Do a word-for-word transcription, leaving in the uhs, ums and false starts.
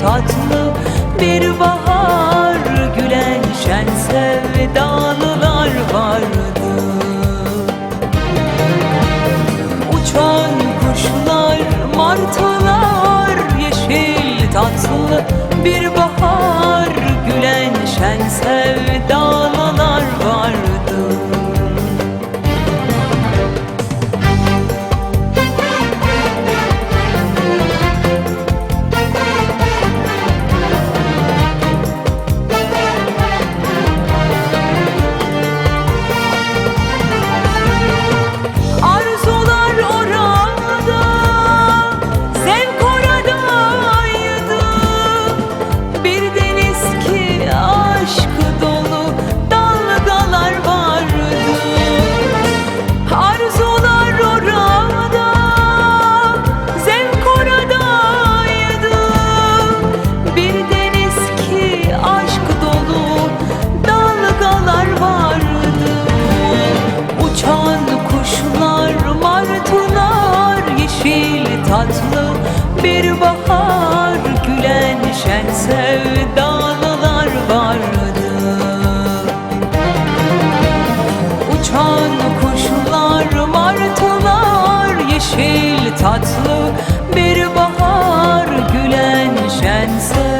tatlı bir bahar, gülen şen sevdalılar vardı. Uçan kuşlar, martılar, yeşil tatlı bir bahar, gülen şen sevdalılar vardı. Tatlı bir bahar, gülen şen sevdalılar vardı. Uçan kuşlar, martılar, yeşil tatlı bir bahar, gülen şen sevdalılar